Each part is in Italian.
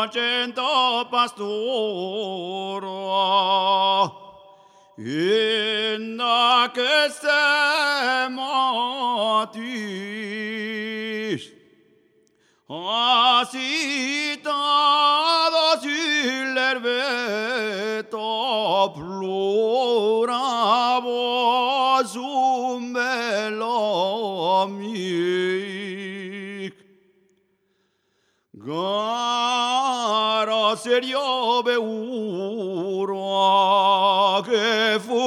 cento pastoro inna che matis asitado sillerveto pluravo sumelamic gara serio beuro che fu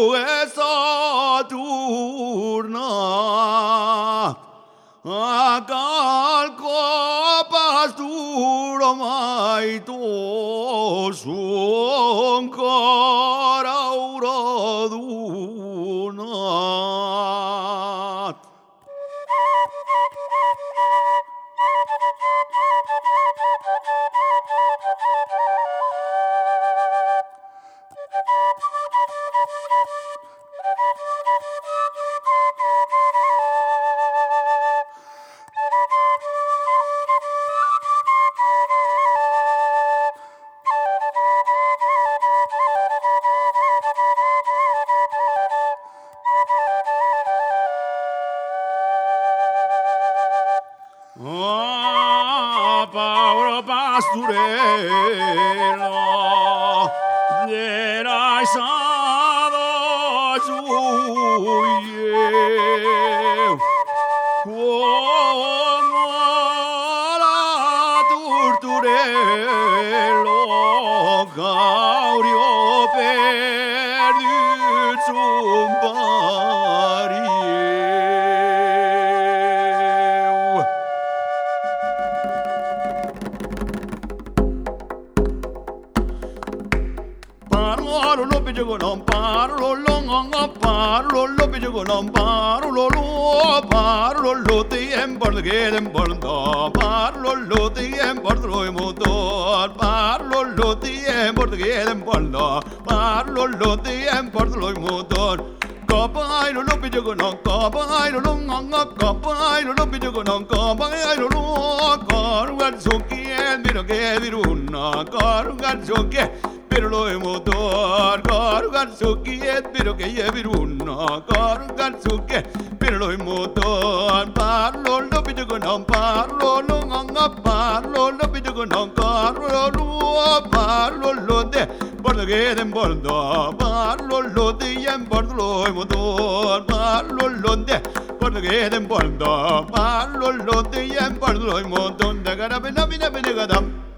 Saturna a calco pasturo mai tu su ancora urodunat. Paolo Pasturello era stato suo come la torturello Gaurio perduto sul pari. Parlo lo piglio non parlo lo non parlo lo piglio non parlo lo tempo che tempo parlo lo tempo lo motor parlo lo tempo che tempo parlo lo tempo lo motor capai lo piglio non capai lo non capai lo piglio non capai lo carga zucchie miro che diruna carga zucchie pero lo motor cargan su que pero que ye viruna cargan su que pero lo motor parlo lo pido con non parlo lo nganga parlo lo pido con non carlo lo parlo lo de por que den bordo parlo lo de en bordo lo motor parlo lo de por que den bordo parlo lo de en bordo lo motor de gara bena bena bena gadam